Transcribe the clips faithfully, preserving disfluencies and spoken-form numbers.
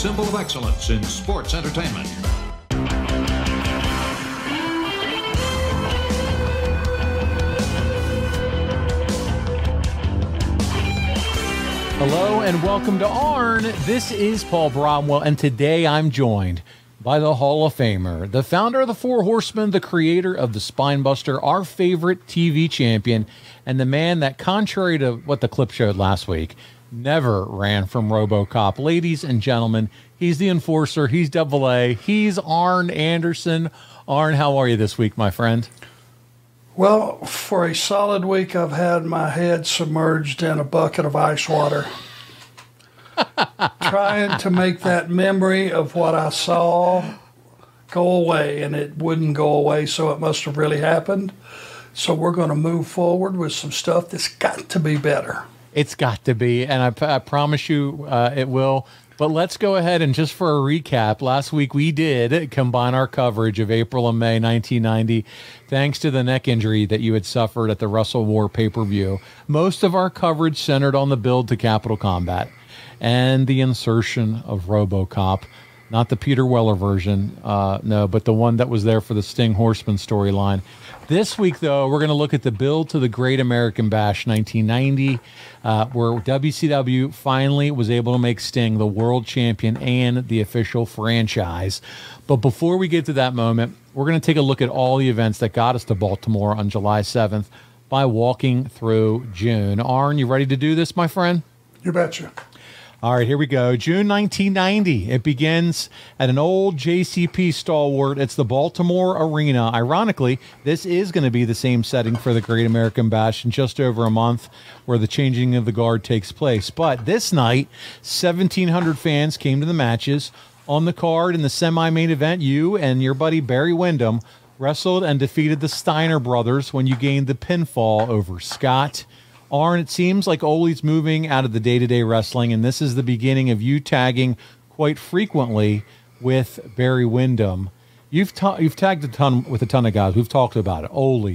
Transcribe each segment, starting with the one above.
symbol of excellence in sports entertainment. Hello and welcome to Arn. This is Paul Bromwell, and today I'm joined by the Hall of Famer, the founder of the Four Horsemen, the creator of the Spinebuster, our favorite T V champion, and the man that, contrary to what the clip showed last week, never ran from RoboCop. Ladies and gentlemen, he's the enforcer, he's Double A, he's Arn Anderson. Arn, how are you this week, my friend? Well, for a solid week, I've had my head submerged in a bucket of ice water, trying to make that memory of what I saw go away, and it wouldn't go away, so it must have really happened. So we're going to move forward with some stuff that's got to be better. It's got to be, and I, I promise you uh, it will. But let's go ahead and just for a recap, last week we did combine our coverage of April and May nineteen ninety, thanks to the neck injury that you had suffered at the Wrestle War pay-per-view. Most of our coverage centered on the build to Capital Combat and the insertion of RoboCop, not the Peter Weller version, uh, no, but the one that was there for the Sting Horseman storyline. This week, though, we're going to look at the build to the Great American Bash nineteen ninety, uh, where W C W finally was able to make Sting the world champion and the official franchise. But before we get to that moment, we're going to take a look at all the events that got us to Baltimore on July seventh by walking through June. Arn, you ready to do this, my friend? You betcha. All right, here we go. June nineteen ninety. It begins at an old J C P stalwart. It's the Baltimore Arena. Ironically, this is going to be the same setting for the Great American Bash in just over a month, where the changing of the guard takes place. But this night, seventeen hundred fans came to the matches. On the card in the semi-main event, you and your buddy Barry Windham wrestled and defeated the Steiner brothers when you gained the pinfall over Scott. Arn, it seems like Ole's moving out of the day-to-day wrestling, and this is the beginning of you tagging quite frequently with Barry Windham. You've ta- you've tagged a ton with a ton of guys. We've talked about it. Ole,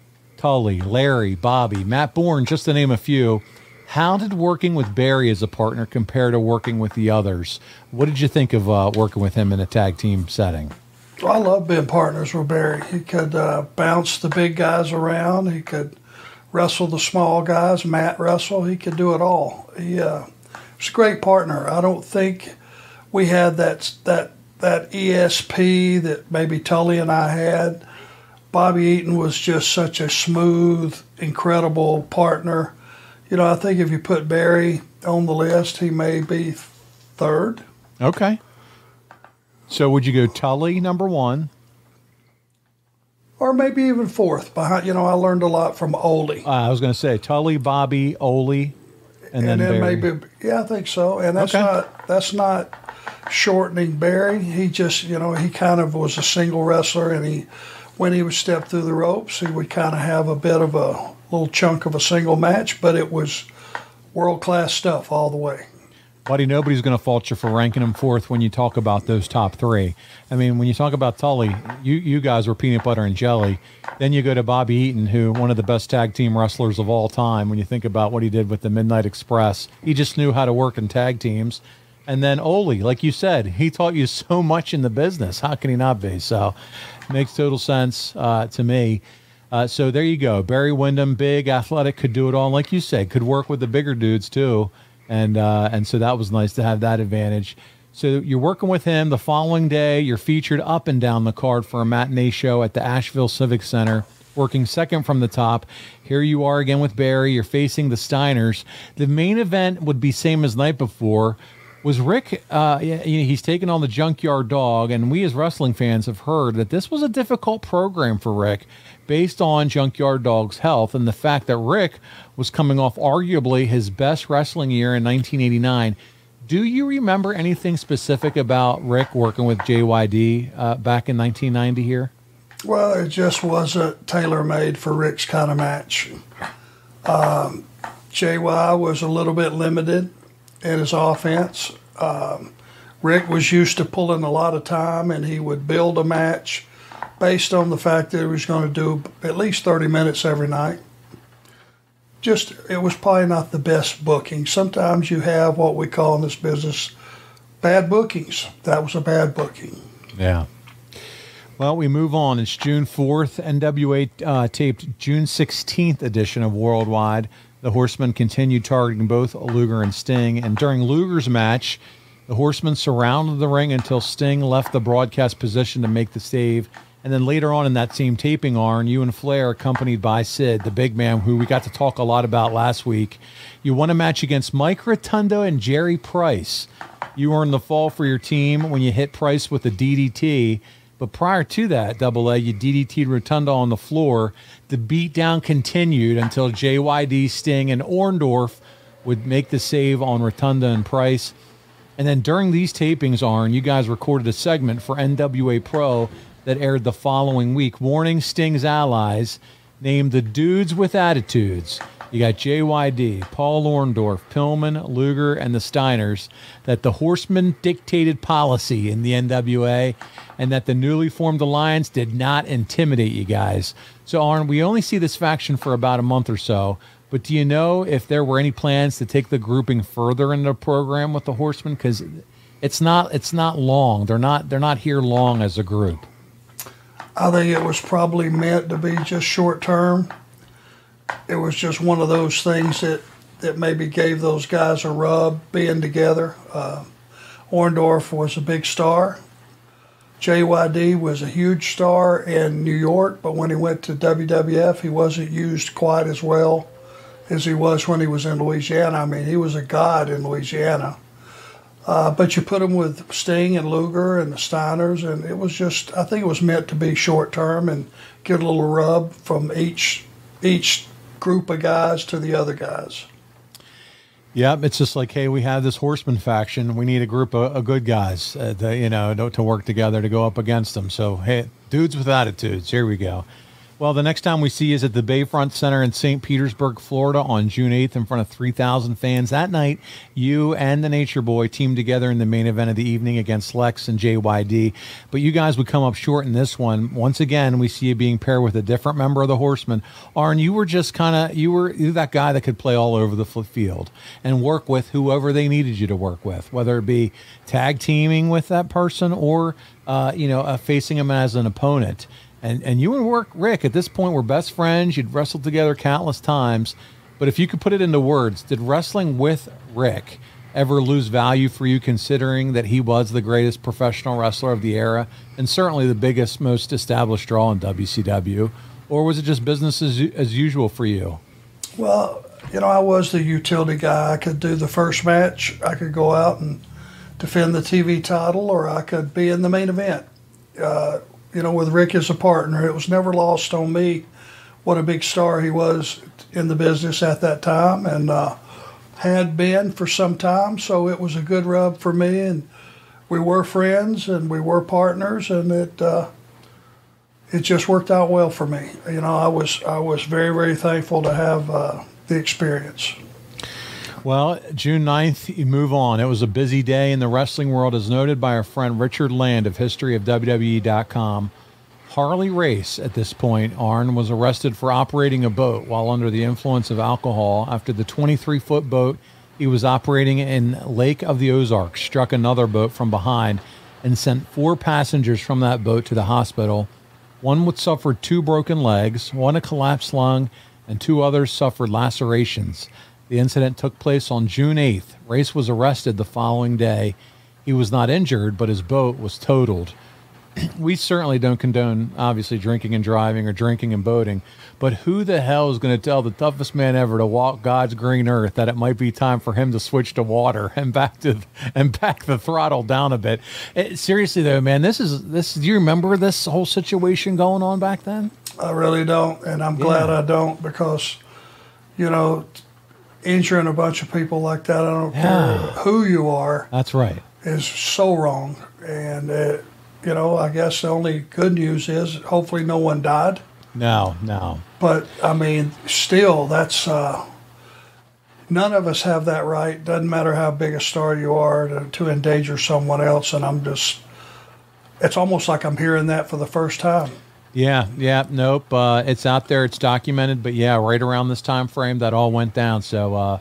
Tully, Larry, Bobby, Matt Bourne, just to name a few. How did working with Barry as a partner compare to working with the others? What did you think of uh, working with him in a tag team setting? Well, I love being partners with Barry. He could uh, bounce the big guys around. He could wrestle the small guys, Matt wrestle. He could do it all. He uh, was a great partner. I don't think we had that that that E S P that maybe Tully and I had. Bobby Eaton was just such a smooth, incredible partner. You know, I think if you put Barry on the list, he may be third. Okay. So would you go Tully, number one? Or maybe even fourth. Behind, you know, I learned a lot from Ole. Uh, I was going to say Tully, Bobby, Ole, and, and then, then Barry. maybe, yeah, I think so. And that's okay. not that's not shortening Barry. He just, you know, he kind of was a single wrestler, and he, when he would step through the ropes, he would kind of have a bit of a little chunk of a single match, but it was world class stuff all the way. Buddy, nobody's going to fault you for ranking him fourth when you talk about those top three. I mean, when you talk about Tully, you, you guys were peanut butter and jelly. Then you go to Bobby Eaton, who one of the best tag team wrestlers of all time. When you think about what he did with the Midnight Express, he just knew how to work in tag teams. And then Ole, like you said, he taught you so much in the business. How can he not be? So it makes total sense uh, to me. Uh, so there you go. Barry Windham, big, athletic, could do it all. Like you said, could work with the bigger dudes too. And uh, and so that was nice to have that advantage. So you're working with him. The following day, you're featured up and down the card for a matinee show at the Asheville Civic Center, working second from the top. Here you are again with Barry. You're facing the Steiners. The main event would be same as night before. Was Rick, uh, he's taken on the Junkyard Dog, and we as wrestling fans have heard that this was a difficult program for Rick based on Junkyard Dog's health and the fact that Rick was coming off arguably his best wrestling year in nineteen eighty-nine. Do you remember anything specific about Rick working with J Y D uh, back in nineteen ninety here? Well, it just wasn't tailor-made for Rick's kind of match. Um, J Y was a little bit limited in his offense. Um, Rick was used to pulling a lot of time, and he would build a match based on the fact that he was going to do at least thirty minutes every night. Just, it was probably not the best booking. Sometimes you have what we call in this business bad bookings. That was a bad booking. Yeah. Well, we move on. It's June fourth. N W A uh, taped June sixteenth edition of Worldwide. The Horsemen continued targeting both Luger and Sting. And during Luger's match, the Horsemen surrounded the ring until Sting left the broadcast position to make the save. And then later on in that same taping, Arn, you and Flair, accompanied by Sid, the big man, who we got to talk a lot about last week, you won a match against Mike Rotundo and Jerry Price. You were in the fall for your team when you hit Price with a D D T. But prior to that, Double A, you D D T'd Rotundo on the floor. The beatdown continued until J Y D, Sting, and Orndorff would make the save on Rotundo and Price. And then during these tapings, Arn, you guys recorded a segment for N W A Pro that aired the following week, warning Sting's allies, named the Dudes with Attitudes. You got J Y D, Paul Orndorff, Pillman, Luger, and the Steiners, that the Horsemen dictated policy in the N W A and that the newly formed alliance did not intimidate you guys. So, Arn, we only see this faction for about a month or so, but do you know if there were any plans to take the grouping further in the program with the Horsemen? Because it's not it's not long. They're not they're not here long as a group. I think it was probably meant to be just short term. It was just one of those things that, that maybe gave those guys a rub being together. Uh, Orndorff was a big star. J Y D was a huge star in New York, but when he went to W W F, he wasn't used quite as well as he was when he was in Louisiana. I mean, he was a god in Louisiana. Uh, but you put him with Sting and Luger and the Steiners, and it was just, I think it was meant to be short term and get a little rub from each each group of guys to the other guys. Yep, it's just like, hey, we have this Horseman faction. We need a group of, of good guys, uh, to, you know, to, to work together to go up against them. So, hey, dudes with attitudes. Here we go. Well, the next time we see you is at the Bayfront Center in Saint Petersburg, Florida on June eighth in front of three thousand fans. That night, you and the Nature Boy teamed together in the main event of the evening against Lex and J Y D. But you guys would come up short in this one. Once again, we see you being paired with a different member of the Horsemen. Arn, you were just kind of, you were you were that guy that could play all over the field and work with whoever they needed you to work with, whether it be tag teaming with that person or, uh, you know, uh, facing him as an opponent. And and you and work, Rick, at this point were best friends. You'd wrestled together countless times. But if you could put it into words, did wrestling with Rick ever lose value for you, considering that he was the greatest professional wrestler of the era and certainly the biggest, most established draw in W C W? Or was it just business as, as usual for you? Well, you know, I was the utility guy. I could do the first match. I could go out and defend the T V title, or I could be in the main event. Uh, you know, with Rick as a partner, it was never lost on me what a big star he was in the business at that time, and uh, had been for some time. So it was a good rub for me, and we were friends and we were partners, and it uh, it just worked out well for me. You know, I was I was very very thankful to have uh, the experience. Well, June ninth, you move on. It was a busy day in the wrestling world, as noted by our friend Richard Land of history of W W E dot com. Harley Race, at this point, Arn, was arrested for operating a boat while under the influence of alcohol after the twenty-three foot boat he was operating in Lake of the Ozarks struck another boat from behind and sent four passengers from that boat to the hospital. One would suffer two broken legs, one a collapsed lung, and two others suffered lacerations. The incident took place on June eighth. Race was arrested the following day. He was not injured, but his boat was totaled. We certainly don't condone, obviously, drinking and driving or drinking and boating, but who the hell is going to tell the toughest man ever to walk God's green earth that it might be time for him to switch to water and back to and back the throttle down a bit? It, seriously, though, man, this is this. Do you remember this whole situation going on back then? I really don't, and I'm glad yeah. I don't, because, you know, injuring a bunch of people like that, I don't yeah. care who you are. That's right. Is so wrong. And, uh, you know, I guess the only good news is hopefully no one died. No, no. But, I mean, still, that's, uh, none of us have that right. Doesn't matter how big a star you are to, to endanger someone else. And I'm just, it's almost like I'm hearing that for the first time. Yeah, yeah, nope. Uh, it's out there. It's documented. But, yeah, right around this time frame, that all went down. So uh,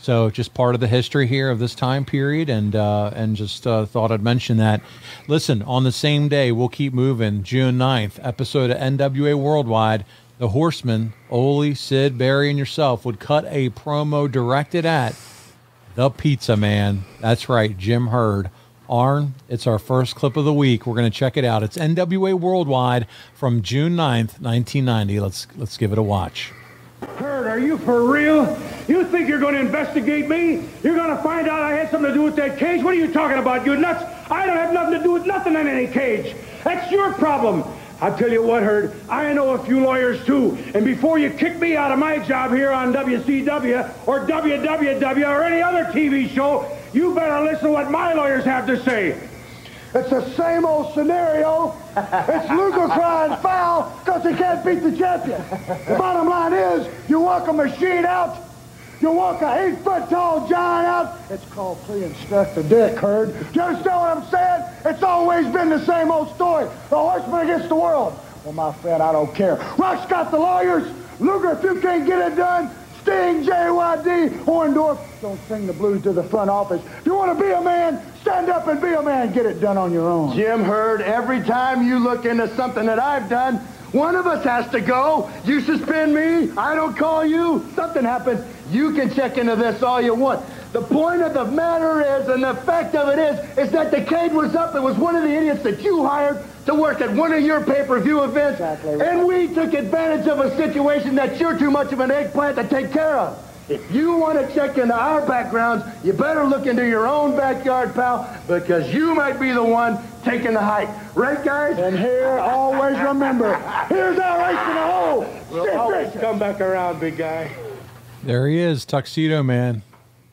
So just part of the history here of this time period, and uh, and just uh, thought I'd mention that. Listen, on the same day, we'll keep moving. June ninth, episode of N W A Worldwide, the Horsemen, Ole, Sid, Barry, and yourself would cut a promo directed at the Pizza Man. That's right, Jim Herd. Arn, it's our first clip of the week. We're going to check it out. It's N W A Worldwide from June ninth, nineteen ninety. Let's let's give it a watch. Herd, are you for real? You think you're going to investigate me? You're going to find out I had something to do with that cage? What are you talking about? You nuts? I don't have nothing to do with nothing in any cage. That's your problem. I'll tell you what, Herd, I know a few lawyers too. And before you kick me out of my job here on W C W or W W W or any other T V show, you better listen to what my lawyers have to say. It's the same old scenario. It's Luger crying foul because he can't beat the champion. The bottom line is, you walk a machine out, you walk a eight-foot-tall giant out, it's called playing stuck the dick, Herd. Do you understand what I'm saying? It's always been the same old story. The Horseman against the world. Well, my friend, I don't care. Rock's got the lawyers. Luger, if you can't get it done, Sting, J Y D, Orndorff, don't sing the blues to the front office. If you want to be a man, stand up and be a man. Get it done on your own. Jim Herd, every time you look into something that I've done, one of us has to go. You suspend me, I don't call you, something happens. You can check into this all you want. The point of the matter is, and the fact of it is, is that the cage was up. It was one of the idiots that you hired to work at one of your pay-per-view events. Exactly right. And we took advantage of a situation that you're too much of an eggplant to take care of. If you want to check into our backgrounds, you better look into your own backyard, pal, because you might be the one taking the hike. Right, guys? And here, always remember, here's our race in the hole. We'll always come back around, big guy. There he is, Tuxedo Man.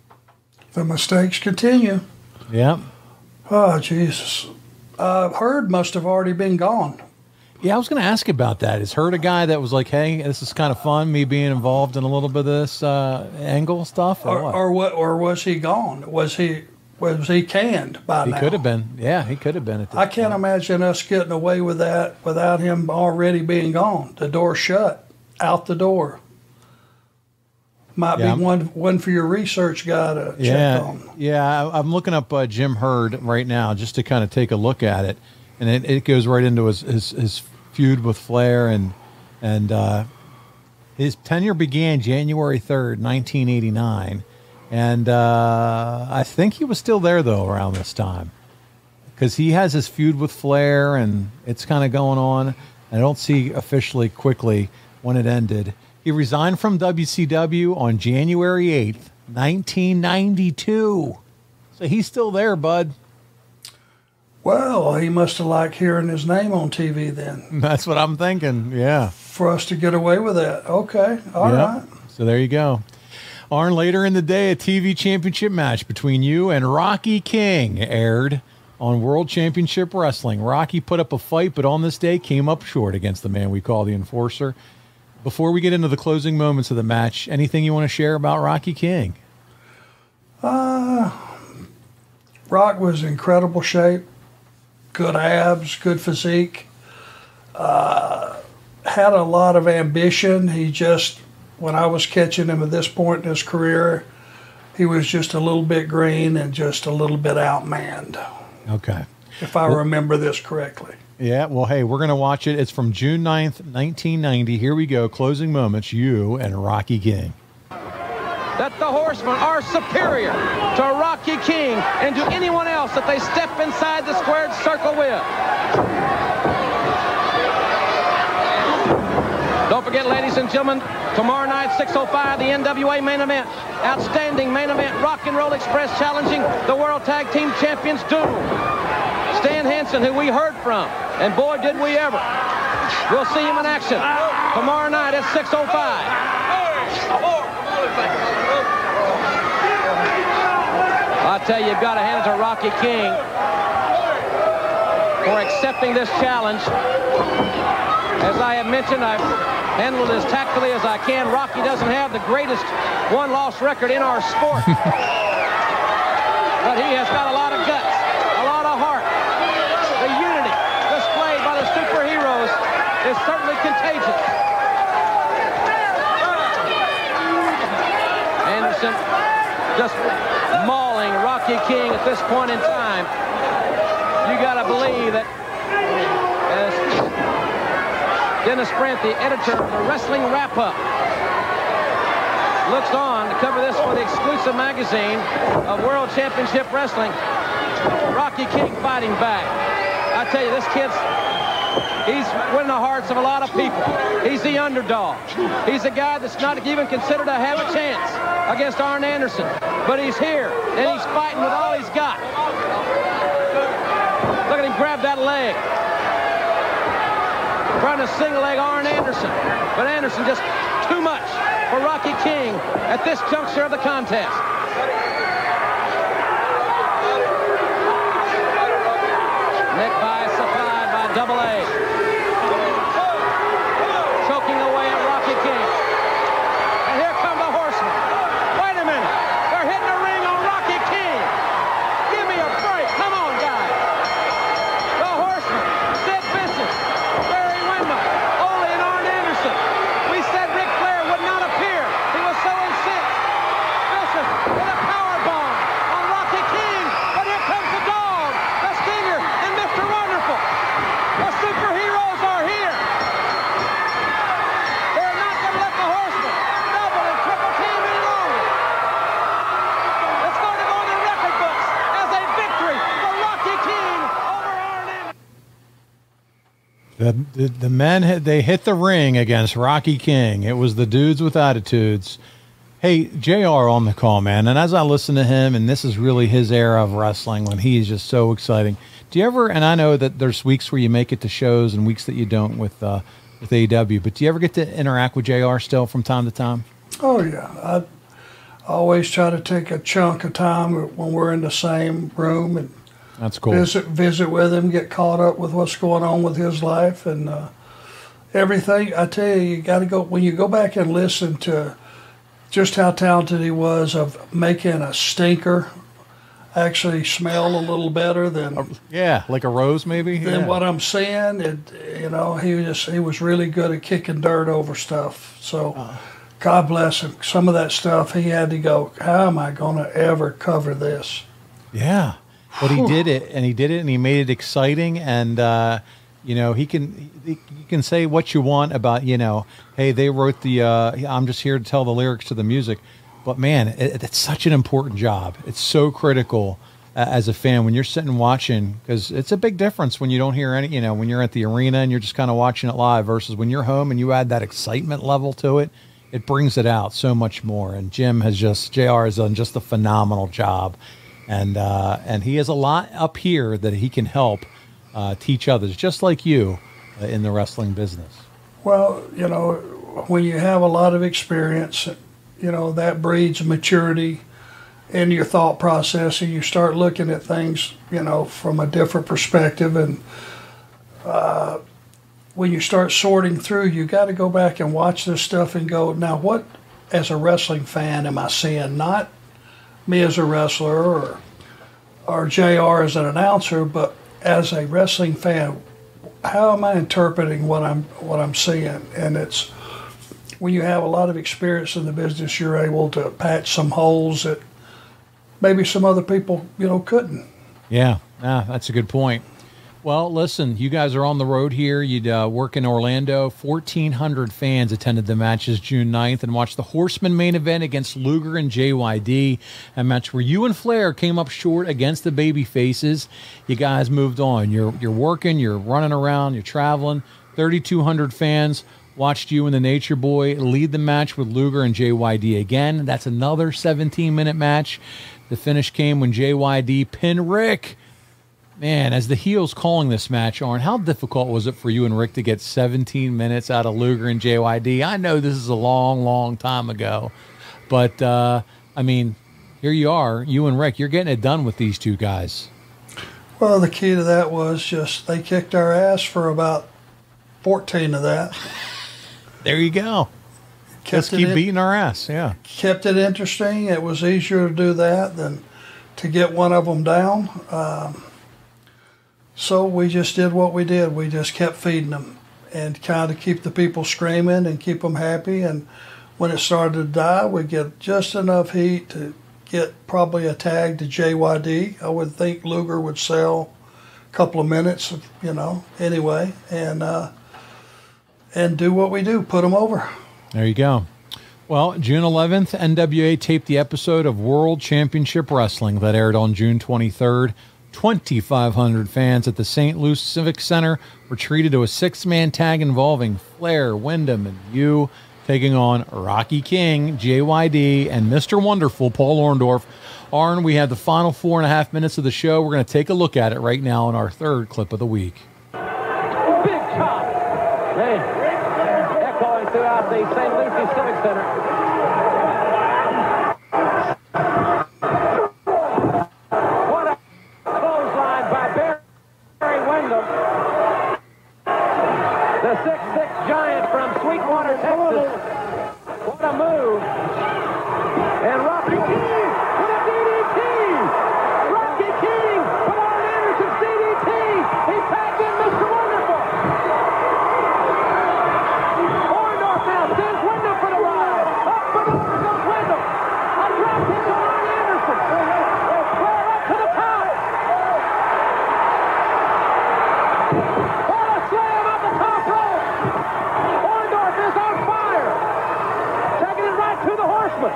The mistakes continue. Yep. Oh, Jesus. Uh, Herd must have already been gone. Yeah, I was going to ask about that. Is Herd a guy that was like, hey, this is kind of fun, me being involved in a little bit of this uh, angle stuff? Or, Or, what? or what? Or was he gone? Was he was he canned by He now? could have been. Yeah, he could have been. At this I can't point. imagine us getting away with that without him already being gone. The door shut, out the door. Might Yeah, be one one for your research guy to check Yeah, on. yeah. I- I'm looking up uh, Jim Herd right now just to kind of take a look at it, and it, it goes right into his, his his feud with Flair, and and uh, his tenure began January third, nineteen eighty-nine, and uh, I think he was still there though around this time, because he has his feud with Flair, and it's kind of going on. I don't see officially quickly when it ended. He resigned from W C W on January eighth, nineteen ninety-two. So he's still there, bud. Well, he must have liked hearing his name on T V then. That's what I'm thinking. Yeah. For us to get away with that. Okay. all Yep. right. So there you go. Arn, later in the day, a T V championship match between you and Rocky King aired on World Championship Wrestling. Rocky put up a fight, but on this day came up short against the man we call the Enforcer. Before we get into the closing moments of the match, anything you want to share about Rocky King? Uh, Rock was in incredible shape. Good abs, good physique. Uh, had a lot of ambition. He just, when I was catching him at this point in his career, he was just a little bit green and just a little bit outmanned, Okay. if I remember this correctly. Yeah, well, hey, we're going to watch it. It's from June ninth, nineteen ninety. Here we go. Closing moments, you and Rocky King. That the Horsemen are superior to Rocky King and to anyone else that they step inside the squared circle with. Don't forget, ladies and gentlemen, tomorrow night, six oh five, the N W A main event. Outstanding main event, Rock and Roll Express challenging the World Tag Team Champions Doom. Stan Hansen, who we heard from, and boy, did we ever. We'll see him in action tomorrow night at six oh five. I tell you, you've got to hand it to Rocky King for accepting this challenge. As I have mentioned, I've handled it as tactfully as I can. Rocky doesn't have the greatest one-loss record in our sport. But he has got a lot of guts, a lot of heart. The unity displayed by the superheroes is certainly contagious. Anderson just mauling Rocky King at this point in time. You got to believe that as Dennis Brent, the editor of the Wrestling Wrap-Up, looks on to cover this for the exclusive magazine of World Championship Wrestling. Rocky King fighting back. I tell you, this kid's, he's winning the hearts of a lot of people. He's the underdog. He's a guy that's not even considered to have a chance against Arn Anderson. But he's here, and he's fighting with all he's got. Look at him grab that leg. Trying to single leg Arn Anderson. But Anderson just too much for Rocky King at this juncture of the contest. Neck by supplied by Double A. Choking away at Rocky King. And here come the Horsemen. Wait a minute. They're hitting a ring on Rocky King. Give me a break. Come on, guys. The Horsemen. Sid Vicious. Barry Windham. Ole and Arn Anderson. We said Ric Flair would not appear. He was so incensed. Vicious with a power bomb on Rocky King. But here comes the dog, the Stinger, and Mister Wonderful. The superheroes are here. They're not going to let the Horsemen double and triple team any longer. It's going to go in the record books as a victory for Rocky King over Arn Anderson. The, the, the men, hit, they hit the ring against Rocky King. It was the dudes with attitudes. Hey, J R on the call, man. And as I listen to him, and this is really his era of wrestling when he's just so exciting. Do you ever, and I know that there's weeks where you make it to shows and weeks that you don't with uh, with A E W, but do you ever get to interact with J R still from time to time? Oh, yeah. I always try to take a chunk of time when we're in the same room and That's cool. visit visit with him, get caught up with what's going on with his life and uh, everything. I tell you, you got to go, when you go back and listen to just how talented he was of making a stinker actually smell a little better than Yeah, like a rose maybe? than Yeah. what I'm seeing. It, you know, he was he was really good at kicking dirt over stuff. So, God bless him. Some of that stuff he had to go, how am I going to ever cover this? Yeah, but he did it, and he did it, and he made it exciting. And uh, you know, he can he, you can say what you want about, you know, hey, they wrote the. Uh, I'm just here to tell the lyrics to the music, but man, it, it's such an important job. It's so critical uh, as a fan when you're sitting watching, because it's a big difference when you don't hear any. You know, when you're at the arena and you're just kind of watching it live versus when you're home and you add that excitement level to it. It brings it out so much more. And Jim has just J R has done just a phenomenal job. And uh, and he has a lot up here that he can help uh, teach others, just like you, uh, in the wrestling business. Well, you know, when you have a lot of experience, you know, that breeds maturity in your thought process, and you start looking at things, you know, from a different perspective. And uh, when you start sorting through, you got to go back and watch this stuff and go, now what, as a wrestling fan, am I seeing? Not me as a wrestler or or J R as an announcer, but as a wrestling fan, how am I interpreting what I'm what I'm seeing? And it's when you have a lot of experience in the business, you're able to patch some holes that maybe some other people, you know, couldn't. Yeah, ah, that's a good point. Well, listen, you guys are on the road here. You'd uh, work in Orlando. fourteen hundred fans attended the matches June ninth and watched the Horseman main event against Luger and J Y D, a match where you and Flair came up short against the baby faces. You guys moved on. You're you're working, you're running around, you're traveling. thirty-two hundred fans watched you and the Nature Boy lead the match with Luger and J Y D again. That's another seventeen-minute match. The finish came when J Y D pinned Rick. Man, as the heels calling this match, Arn, how difficult was it for you and Rick to get seventeen minutes out of Luger and J Y D? I know this is a long, long time ago, but, uh, I mean, here you are, you and Rick, you're getting it done with these two guys. Well, the key to that was just they kicked our ass for about fourteen of that. There you go. Kept Just it keep in- beating our ass, yeah. kept it interesting. It was easier to do that than to get one of them down. Um, so we just did what we did. We just kept feeding them and kind of keep the people screaming and keep them happy. And when it started to die, we get just enough heat to get probably a tag to J Y D. I would think Luger would sell a couple of minutes, of, you know, anyway, and uh, and do what we do, put them over. There you go. Well, June eleventh, N W A taped the episode of World Championship Wrestling that aired on June twenty-third. twenty-five hundred fans at the Saint Louis Civic Center were treated to a six-man tag involving Flair, Wyndham, and you taking on Rocky King, J Y D, and Mister Wonderful, Paul Orndorff. Arn, we have the final four and a half minutes of the show. We're going to take a look at it right now in our third clip of the week. Big chop. Hey, echoing throughout the Saint Lucie Civic Center. The six six giant from Sweetwater, Texas. What a move. And Rocky King with a D D T. Rocky King with Arn Anderson's D D T. He tagged in Mister Wonderful. Orndorff now sends Wyndham for the ride. Up for the goes Wyndham. A drop hit to Arn Anderson. Flair up to the top. What a slam up the top rope. Orndorff is on fire. Taking it right to the Horseman.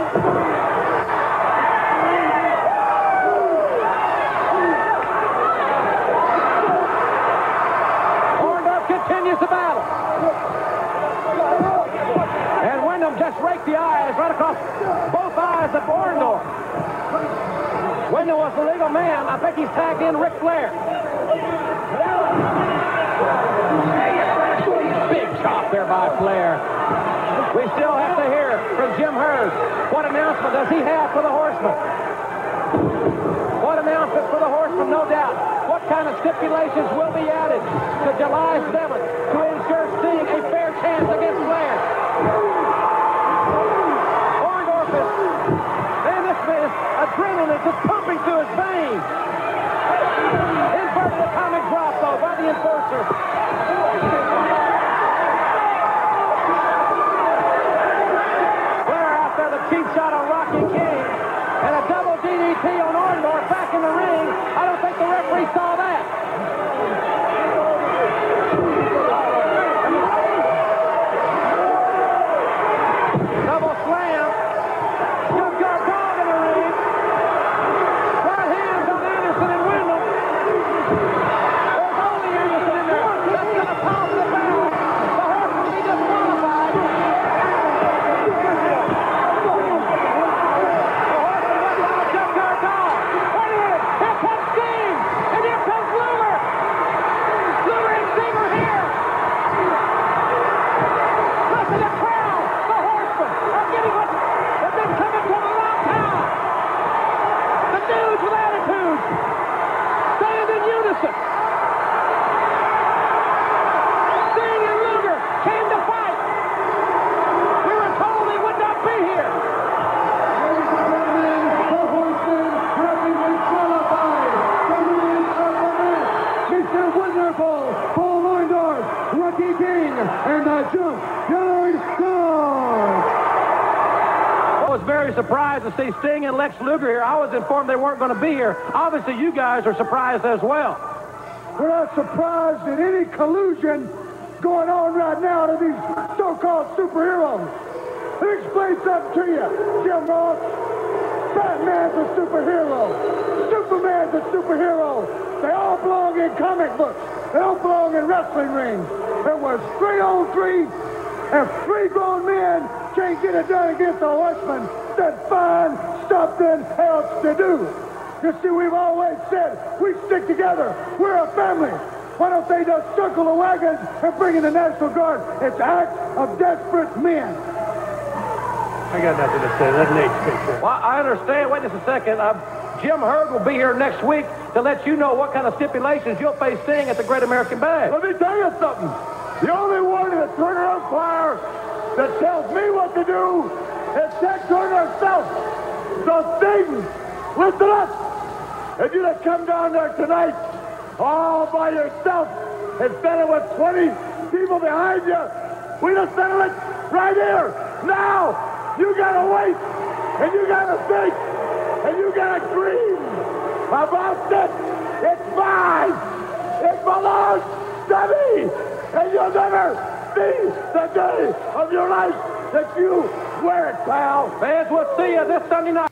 Orndorff continues the battle. And Wyndham just raked the eyes right across both eyes of Orndorff. Wyndham was the legal man. I think he's tagged in Ric Flair. Big chop there by Flair. We still have to hear from Jim Herd. What announcement does he have for the Horseman? What announcement for the Horseman, no doubt. What kind of stipulations will be added to July seventh to ensure Sting a fair chance against Flair? Orndorff is, man, this man's adrenaline is just pumping through his veins. Inverted atomic drop, though, by the enforcer. Flair out there, the cheap shot on Rocky King. And a double D D T on Orndorff back in the ring. I don't think the referee saw that. Double slam. Stuttgart dog in the ring. Right hands on Anderson and Wyndham. There's only Anderson in there. That's going to pause the battle. The Horseman will be disqualified. The Horseman went down Stuttgart dog. Wait a minute. Here comes Sting. And here comes Luger. Luger and Sting are here. Listen, the crowd, the Horsemen are getting what they've been coming for a long time. The dudes with attitudes stand in unison. Sting and Luger came to fight. We were told they would not be here. Ladies and gentlemen, the Horsemen have been disqualified. The rules of the match. Mister Wonderful, Paul Orndorff, Rocky King, and the Junkyard Dog. I was very surprised to see Sting and Lex Luger here. I was informed they weren't going to be here. Obviously, you guys are surprised as well. We're not surprised at any collusion going on right now to these so-called superheroes. Let me explain something to you, Jim Ross. Batman's a superhero. Superman's a superhero. They all belong in comic books. They all belong in wrestling rings. It was three on three, and three grown men can't get it done against the Horsemen. Then find something else to do. You see, we've always said we stick together. We're a family. Why don't they just circle the wagons and bring in the National Guard? It's an act of desperate men. I got nothing to say. Let Nate speak there. Well, I understand. Wait just a second. Uh, Jim Herd will be here next week to let you know what kind of stipulations you'll face Sting at the Great American Bash. Let me tell you something. The only one in the Turner Empire that tells me what to do is Ted Turner himself. So Sting, listen up. If you'd have come down there tonight all by yourself instead of with twenty people behind you, we'd have settled it right here. Now, you gotta wait and you gotta think got a dream about this. It's mine. It belongs to me. And you'll never see the day of your life that you wear it, pal. Fans, we'll see you this Sunday night.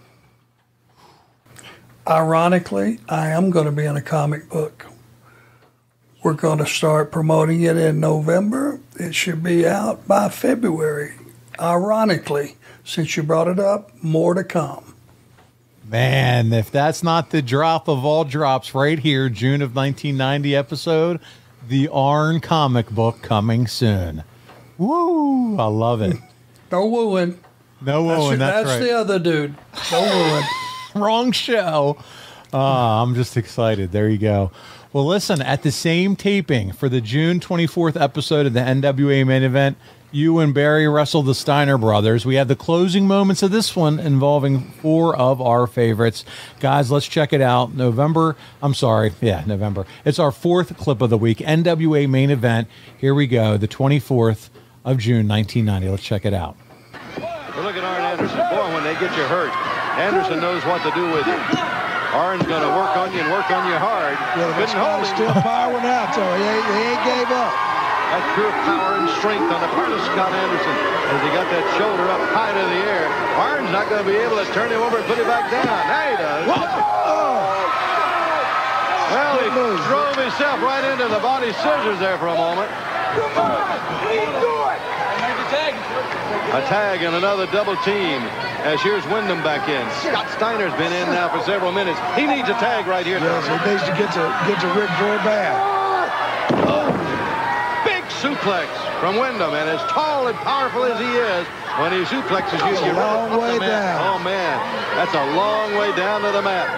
Ironically, I am going to be in a comic book. We're going to start promoting it in November. It should be out by February. Ironically, since you brought it up, more to come. Man, if that's not the drop of all drops right here, June of nineteen ninety episode, the Arn comic book coming soon. Woo! I love it. No wooing. No wooing, that's, that's right. the other dude. No wooing. Wrong show. Uh, I'm just excited. There you go. Well, listen, at the same taping for the June twenty-fourth episode of the N W A Main Event, you and Barry wrestled the Steiner brothers. We had the closing moments of this one involving four of our favorites. Guys, let's check it out. November, I'm sorry, yeah, November. It's our fourth clip of the week, N W A Main Event. Here we go, the twenty-fourth of June, nineteen ninety. Let's check it out. Well, look at Arn Anderson. Boy, when they get you hurt, Anderson knows what to do with you. Arn's going to work on you and work on you hard. Yeah, but Scotty's still powering out, though. He ain't, he ain't gave up. That's pure power and strength on the part of Scott Anderson as he got that shoulder up high to the air. Arn's not going to be able to turn him over and put him back down. Now he does. Oh. Well, he drove himself right into the body scissors there for a moment. Come on, he can do it. A tag and another double team as here's Wyndham back in. Scott Steiner's been in now for several minutes. He needs a tag right here. Yes, he needs to get to get to Rick very bad. Oh, big suplex from Wyndham, and as tall and powerful as he is, when he suplexes you, you're a long way down. Oh man, that's a long way down to the mat.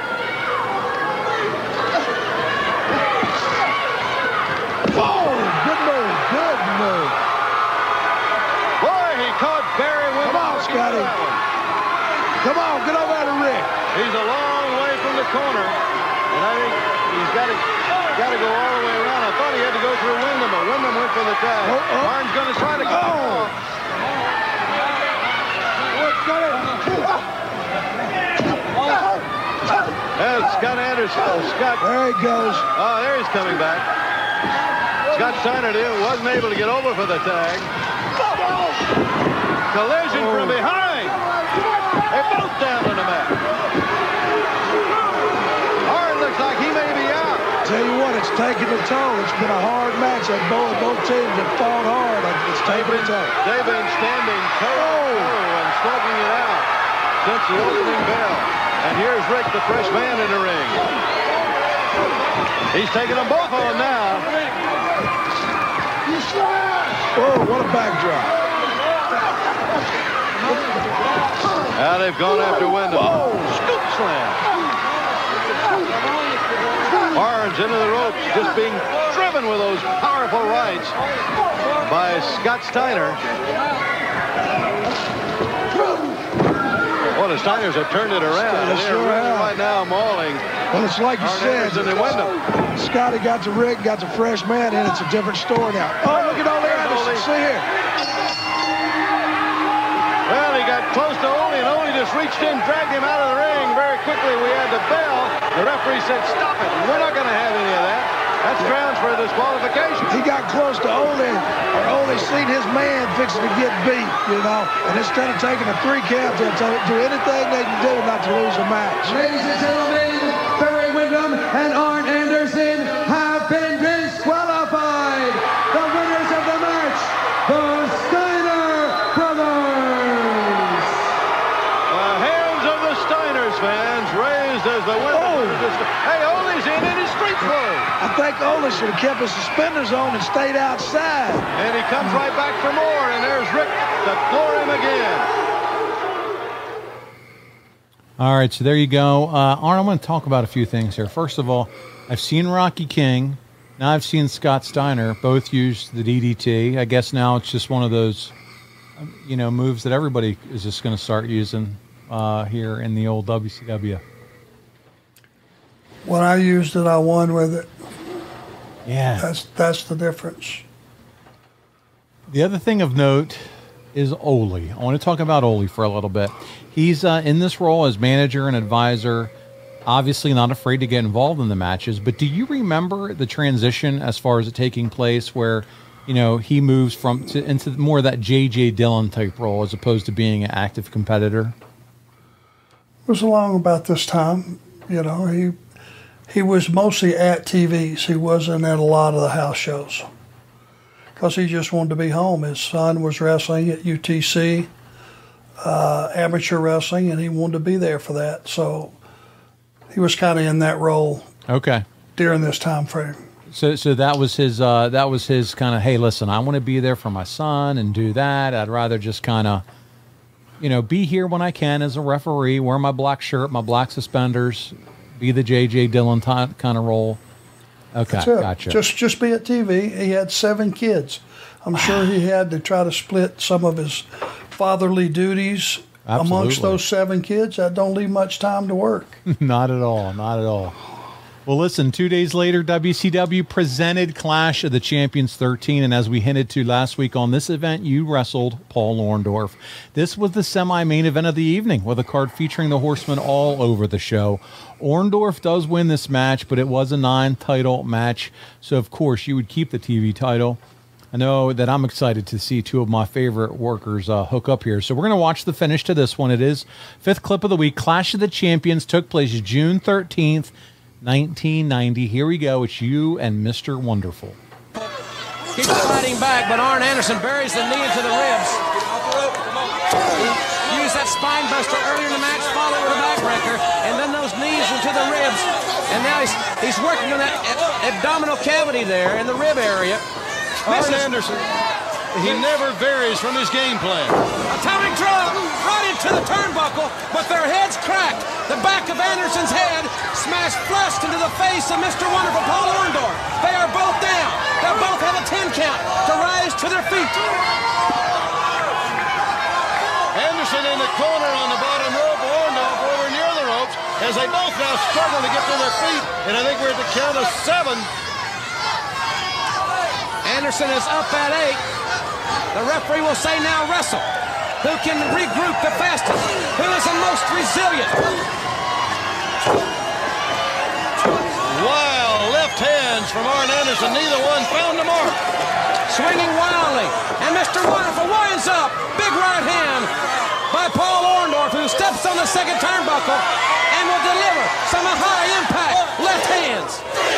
Oh, good move, good move. Caught Barry Wyndham. Come on, Scotty. Come on, get over there to Rick. He's a long way from the corner, and I think he's got to got to go all the way around. I thought he had to go through Wyndham, but Wyndham went for the tag. Oh, oh. Arn's going to try to go. Oh. That's Scott Anderson. Oh, Scott. There he goes. Oh, there he's coming back. Scott Steiner wasn't able to get over for the tag. Collision oh. from behind. They're both down on the mat. Arn looks like he may be out. Tell you what, it's taking a toll. It's been a hard match. And both, both teams have fought hard. It's taking a toll. They've been standing toe to toe and slugging it out since the opening bell. And here's Rick, the fresh man in the ring. He's taking them both on now. Oh, what a backdrop. Now they've gone after Wyndham. Oh, scoop slam. Arn's into the ropes, just being driven with those powerful rights by Scott Steiner. Well, the Steiners have turned it around. They They're sure really have. right now mauling. Well, it's like you Arn said. Anderson and Wyndham. Scotty got the Rick, got the fresh man in. It's a different story now. Oh, look at Ole Anderson. See here. Well, he got close to Ole, and Ole just reached in, dragged him out of the ring. Very quickly, we had the bell. The referee said, stop it. We're not going to have any of that. That's grounds for disqualification. He got close to Ole, or Ole seen his man fixing to get beat, you know. And instead of taking a three count, they'll do anything they can do not to lose a match. Ladies and gentlemen, Barry Wyndham and Arn Anderson have been disqualified. The winners of the match, the Steiner Brothers. The hands of the Steiners fans raised as the winner. Oh. Hey, Ole's in in his street clothes. I think Ole should have kept his suspenders on and stayed outside. And he comes right back for more, and there's Rick to floor him again. All right, so there you go. Uh, Arn, I want to talk about a few things here. First of all, I've seen Rocky King. Now I've seen Scott Steiner both use the D D T. I guess now it's just one of those, you know, moves that everybody is just going to start using uh, here in the old W C W. When I used it, I won with it. Yeah. That's that's the difference. The other thing of note is Ole. I want to talk about Ole for a little bit. He's uh, in this role as manager and advisor, obviously not afraid to get involved in the matches. But do you remember the transition as far as it taking place where, you know, he moves from to, into more of that J J. Dillon type role as opposed to being an active competitor? It was along about this time. You know, he he was mostly at T Vs. He wasn't at a lot of the house shows because he just wanted to be home. His son was wrestling at U T C, uh, amateur wrestling, and he wanted to be there for that. So he was kind of in that role. Okay. During this time frame. So, so that was his. Uh, that was his kind of. Hey, listen, I want to be there for my son and do that. I'd rather just kind of, you know, be here when I can as a referee, wear my black shirt, my black suspenders, be the J J. Dillon t- kind of role. Okay, gotcha. Just, just be at T V. He had seven kids. I'm sure he had to try to split some of his fatherly duties Absolutely. amongst those seven kids. That don't leave much time to work. Not at all. Not at all. Well, listen, two days later, W C W presented Clash of the Champions thirteen, and as we hinted to last week on this event, you wrestled Paul Orndorff. This was the semi-main event of the evening, with a card featuring the Horsemen all over the show. Orndorff does win this match, but it was a non-title match, so of course you would keep the T V title. I know that I'm excited to see two of my favorite workers uh, hook up here, so we're going to watch the finish to this one. It is fifth clip of the week. Clash of the Champions took place June thirteenth, nineteen ninety. Here we go. It's you and Mister Wonderful. Keeps fighting back, but Arn Anderson buries the knee into the ribs. Used that spine buster earlier in the match, followed with a backbreaker, and then those knees into the ribs. And now he's he's working on that abdominal cavity there in the rib area. Arn Anderson, he never varies from his game plan. Atomic drop right into the turnbuckle, but their heads cracked. The back of Anderson's head smashed flush into the face of Mister Wonderful Paul Orndorff. They are both down. They both have a ten count to rise to their feet. Anderson in the corner on the bottom rope, Orndorff over near the ropes, as they both now struggle to get to their feet, and I think we're at the count of seven. Anderson is up at eight. The referee will say now wrestle. Who can regroup the fastest? Who is the most resilient? Wild left hands from Arn Anderson. Neither one found the mark. Swinging wildly. And Mister Wonderful winds up. Big right hand by Paul Orndorff, who steps on the second turnbuckle and will deliver some high impact left hands.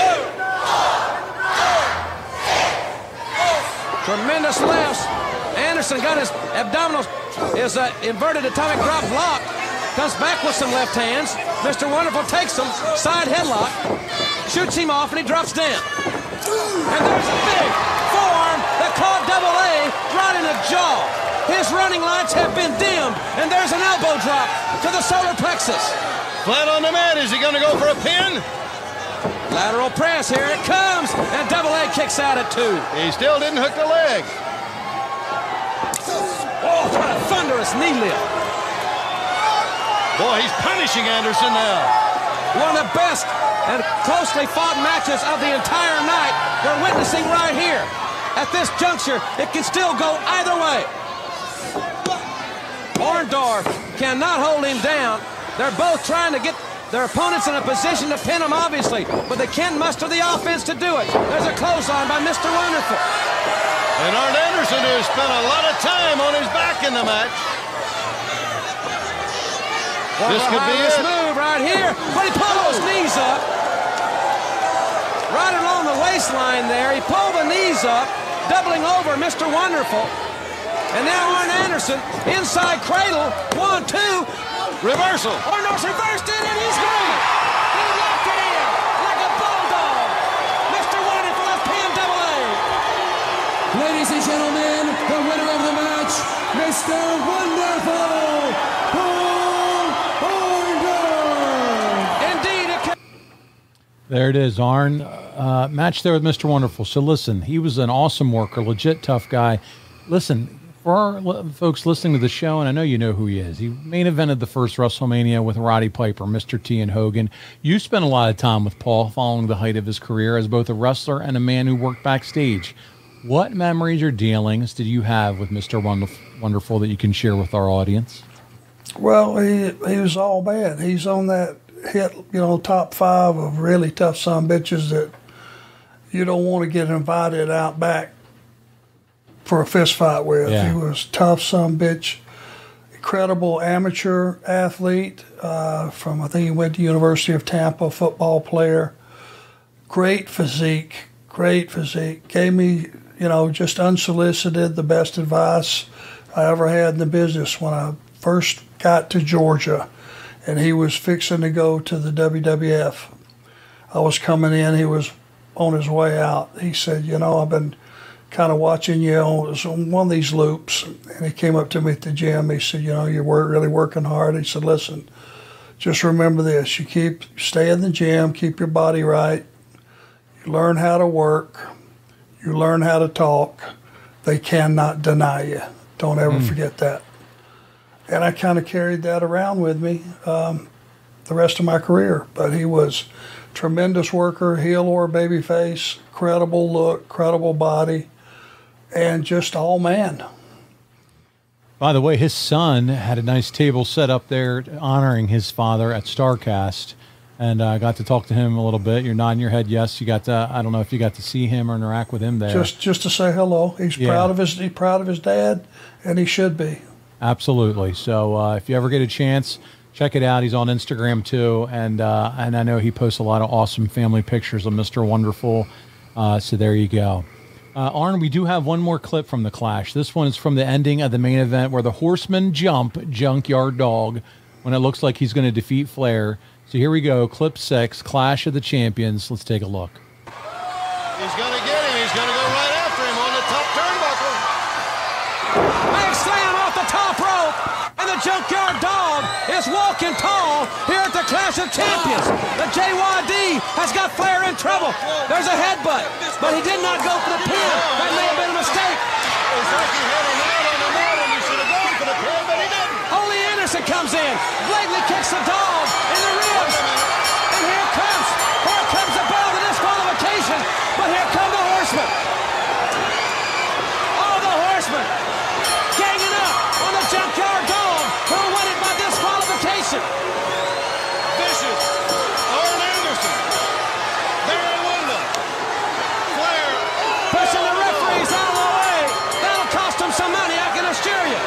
Tremendous lefts. Anderson got his abdominals, his uh, inverted atomic drop blocked. Comes back with some left hands. Mister Wonderful takes him, side headlock, shoots him off, and he drops down. And there's a big forearm that caught Double A right in the jaw. His running lights have been dimmed, and there's an elbow drop to the solar plexus. Flat on the mat. Is he going to go for a pin? Lateral press, here it comes, and Double A kicks out at two. He still didn't hook the leg. Oh, what a thunderous knee lift. Boy, he's punishing Anderson now. One of the best and closely fought matches of the entire night we're witnessing right here. At this juncture, it can still go either way. Orndorff cannot hold him down. They're both trying to get their opponents in a position to pin them, obviously, but they can't muster the offense to do it. There's a clothesline by Mister Wonderful. And Arn Anderson, who spent a lot of time on his back in the match. Well, this could be this it. move right here, but he pulled those knees up. Right along the waistline there, he pulled the knees up, doubling over Mister Wonderful. And now Arn Anderson, inside cradle, one, two. Reversal. Orndorff's reversed it, and he's great. He locked it in like a bulldog. Mister Wonderful has pinned Double A. Ladies and gentlemen, the winner of the match, Mister Wonderful, Paul Orndorff. Indeed. It can- There it is, Arn. Uh, match there with Mister Wonderful. So listen, he was an awesome worker, legit tough guy. Listen, for our li- folks listening to the show, and I know you know who he is, he main evented the first WrestleMania with Roddy Piper, Mister T, and Hogan. You spent a lot of time with Paul following the height of his career as both a wrestler and a man who worked backstage. What memories or dealings did you have with Mister Wonderful that you can share with our audience? Well, he he was all bad. He's on that hit, you know, top five of really tough son bitches that you don't want to get invited out back for a fist fight with. Yeah. He was tough son bitch, incredible amateur athlete uh, from, I think he went to University of Tampa, football player, great physique, great physique. Gave me, you know, just unsolicited the best advice I ever had in the business when I first got to Georgia, and he was fixing to go to the W W F. I was coming in, he was on his way out. He said, you know, I've been kind of watching you on one of these loops, and he came up to me at the gym. He said, you know, you're really working hard. He said, listen, just remember this, you keep stay in the gym, keep your body right, you learn how to work, you learn how to talk. They cannot deny you. Don't ever mm. forget that. And I kind of carried that around with me um, the rest of my career. But he was a tremendous worker, heel or baby face, credible look, credible body, and just all man. By the way, his son had a nice table set up there honoring his father at StarCast. And I uh, got to talk to him a little bit. You're nodding your head yes. You got to, I don't know if you got to see him or interact with him there. Just just to say hello. He's yeah. proud of his he's proud of his dad, and he should be. Absolutely. So uh, if you ever get a chance, check it out. He's on Instagram too, and uh, and I know he posts a lot of awesome family pictures of Mister Wonderful. Uh, so there you go. Uh, Arn, we do have one more clip from the Clash. This one is from the ending of the main event where the Horsemen jump Junkyard Dog when it looks like he's going to defeat Flair. So here we go, clip six, Clash of the Champions. Let's take a look. He's going to get him. He's going to go right after him on the top turnbuckle. Big slam off the top rope, and the Junkyard Dog is walking tall here at the Clash of Champions. The J Y D has got Flair in trouble. There's a headbutt, but he did not go for the pin. That may have been a mistake. It's like he had him out on the mat, and he should have gone for the pin, but he didn't. Ole Anderson comes in, blatantly kicks the dog in the ribs, and here comes, here comes the bell, the disqualification, but here come the Horsemen. All the Horsemen ganging up on the Junkyard Dog, who won it by disqualification. Vicious, Arn Anderson, Barry Windham, Flair, pushing the referees out of the way. That'll cost them some money, I can assure you.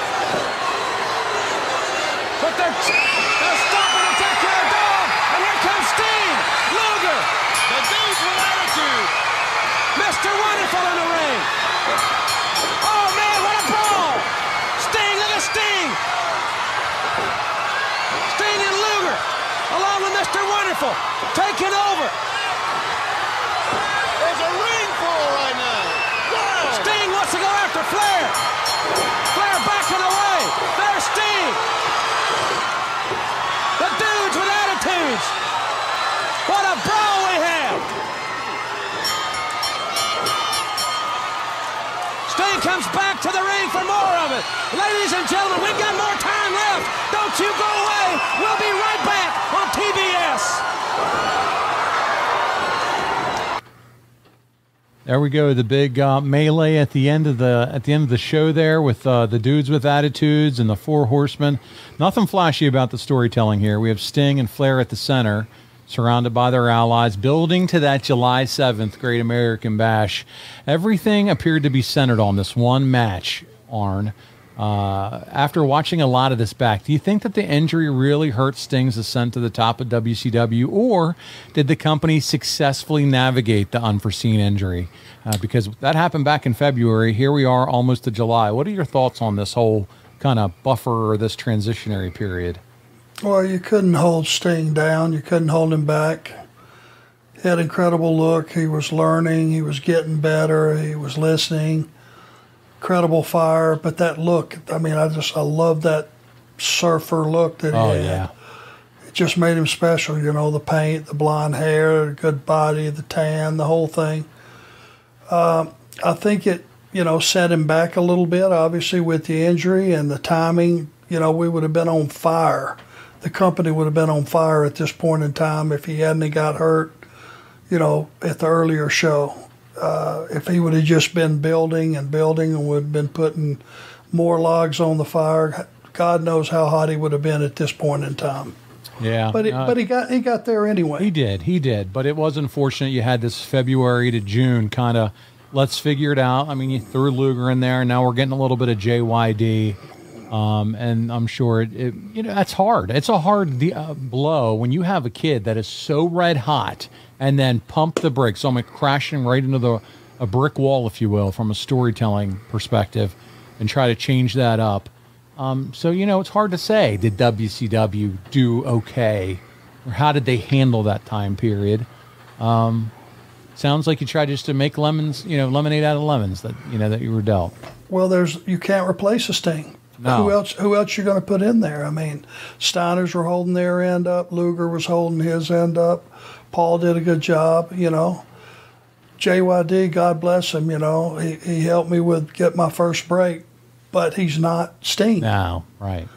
But they're, they're stopping the Junkyard Dog, and here comes Sting, Luger, the dudes with attitude. Mister Wonderful in the ring. Oh man, what a brawl! Sting, look at Sting. Sting and Luger, along with Mister Wonderful, taking over. There's a ring full right now. Wow. Sting wants to go after Flair. Flair backing away. There's Sting. The dudes with attitudes. What a brawl we have. Sting comes back to the ring for more of it. Ladies and gentlemen, we've got more time left. Don't you go away. We'll be right back on T B S. There we go, the big uh, melee at the end of the at the end of the show there with uh, the dudes with attitudes and the four horsemen. Nothing flashy about the storytelling here. We have Sting and Flair at the center, surrounded by their allies, building to that July seventh Great American Bash. Everything appeared to be centered on this one match, Arn. Uh, after watching a lot of this back, do you think that the injury really hurt Sting's ascent to the top of W C W, or did the company successfully navigate the unforeseen injury? Uh, because that happened back in February. Here we are almost to July. What are your thoughts on this whole kind of buffer or this transitionary period? Well, you couldn't hold Sting down. You couldn't hold him back. He had an incredible look. He was learning. He was getting better. He was listening. Incredible fire, but that look, I mean, I just, I love that surfer look that he oh, had. Yeah. It just made him special, you know, the paint, the blonde hair, the good body, the tan, the whole thing. Um, I think it, you know, set him back a little bit, obviously, with the injury and the timing. You know, we would have been on fire. The company would have been on fire at this point in time if he hadn't got hurt, you know, at the earlier show. uh, if he would have just been building and building and would have been putting more logs on the fire, God knows how hot he would have been at this point in time. Yeah, but it, uh, but he got he got there anyway. He did, he did. But it was unfortunate you had this February to June kind of let's figure it out. I mean, you threw Luger in there, and now we're getting a little bit of J Y D, um, and I'm sure it, it you know that's hard. It's a hard uh, blow when you have a kid that is so red hot and then pump the brakes, almost crashing right into the a brick wall, if you will, from a storytelling perspective, and try to change that up. Um, so, you know, it's hard to say, did W C W do okay? Or how did they handle that time period? Um, sounds like you tried just to make lemons, you know, lemonade out of lemons that, you know, that you were dealt. Well, there's you can't replace a Sting. No. Who else Who else you going to put in there? I mean, Steiners were holding their end up. Luger was holding his end up. Paul did a good job, you know. J Y D, God bless him, you know. He, he helped me with get my first break. But he's not Sting. No, right.